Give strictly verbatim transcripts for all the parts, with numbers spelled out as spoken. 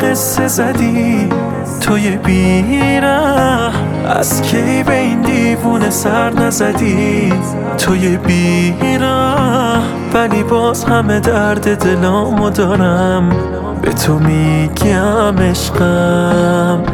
قصه زدی توی بیره، از کی به این دیوونه سر نزدی توی بیره. ولی باز همه درد دلامو دارم، به تو میگم عشقم.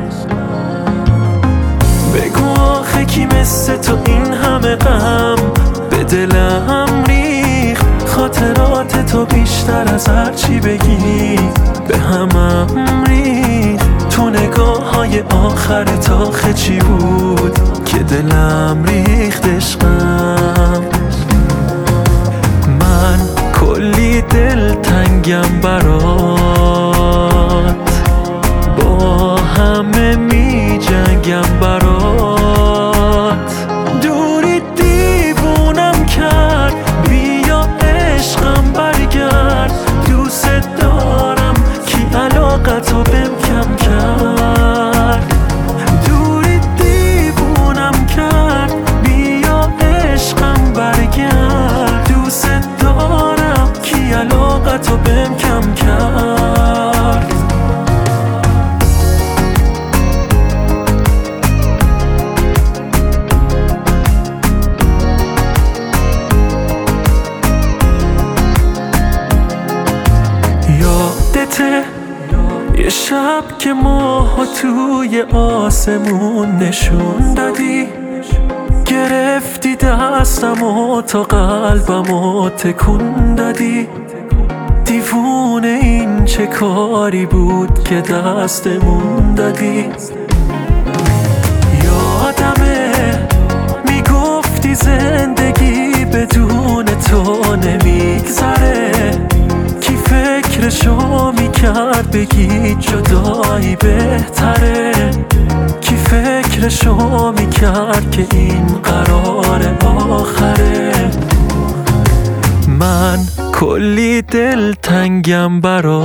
بگو آخه کی مثل تو این همه غم به دلم ریخت؟ خاطرات تو بیشتر از هر چی بگی به همم ریخت. تو نگاه های آخر تا چی بود که دلم ریخت عشقم. من کلی دل تنگم برات، با همه می جنگم برات. دوری دیوونم کرد، بیا عشقم برگرد. دوست دارم کی علاقتو بهم کم کرد. دوری دیوونم کرد، بیا عشقم برگرد. دوست دارم کی علاقتو بهم کم کرد. یادته یه شب که ماها توی آسمون نشون دادی، گرفتی دستم و تا قلبم و تکون دادی. دیوونه این چه کاری بود که دستمون دادی؟ یادمه میگفتی زندگی بدون تو نمیگذره. کی فکرشو میکرد بگی جدایی بهتره؟ کی فکرشو میکرد که این قرار آخره؟ من کلی دل تنگم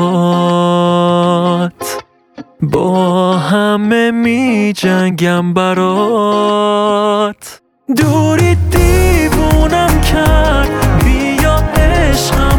برات، با همه می جنگم برات. دوری دیوونم کرد، بیا عشقم